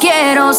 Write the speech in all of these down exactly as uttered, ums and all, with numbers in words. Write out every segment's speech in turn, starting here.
quiero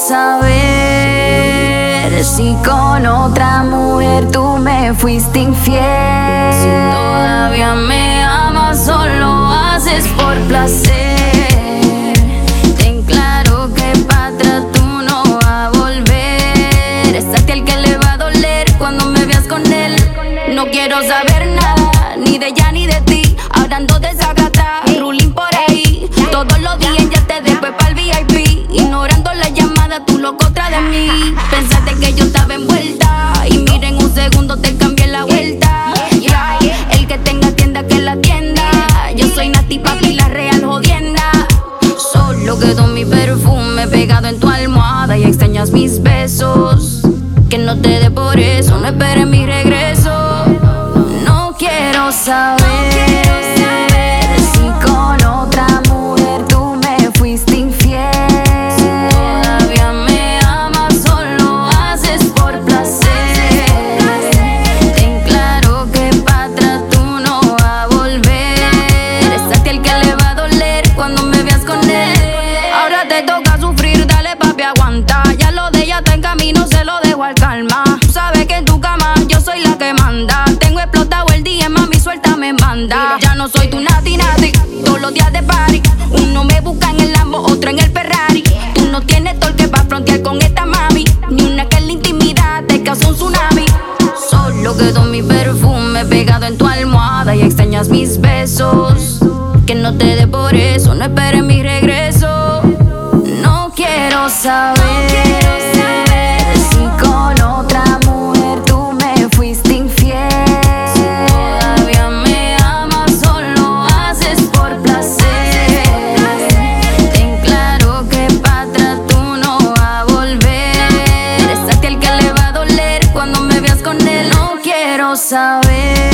saber si con otra mujer tú me fuiste infiel. Si todavía me amas o lo haces por placer. Ten claro que pa' atrás tú no vas a volver. Es a ti el que le va a doler cuando me veas con él. No quiero saber nada, ni de ella ni de ti. Ahora ando desacatada, ruling por ahí. Todos los días ya te dejo para el V I P. Ignorando la llamada, tú loco otra de mí. Pensaste que yo estaba envuelta y mira, en un segundo te cambié la vuelta. Yeah. El que tenga tienda que la tienda. Yo soy Nati papi, la real jodienda. Solo quedó mi perfume pegado en tu almohada y extrañas mis besos. Que no te dé por eso, no esperes mi regreso. No quiero saber si con otra mujer tú me fuiste infiel. Si todavía me amas o lo haces por placer. Ten claro que pa' atrás tú no vas a volver. Es a ti el que le va a doler cuando me veas con él. Ahora te toca sufrir, dale papi, aguanta. Ya lo de ella está en camino, se lo dejo al calma. Sabes que en tu cama yo soy la que manda. Tengo explotado el día, mami, suelta me manda. Ya no soy tu Nati Nati, todos los días de party. Uno me busca en el Lambo, otro en el Ferrari. Tú no tienes torque pa' frontear con esta mami. Ni una que en la intimidad te causa un tsunami. Solo quedó mi perfume pegado en tu almohada y extrañas mis besos. Que no te dé por eso, no esperes mi regreso. No quiero saber si con otra mujer tú me fuiste infiel. Si todavía me amas o lo haces por placer. Ten claro que pa' atrás tú no vas a volver. Es a ti el que le va a doler cuando me veas con él. No quiero saber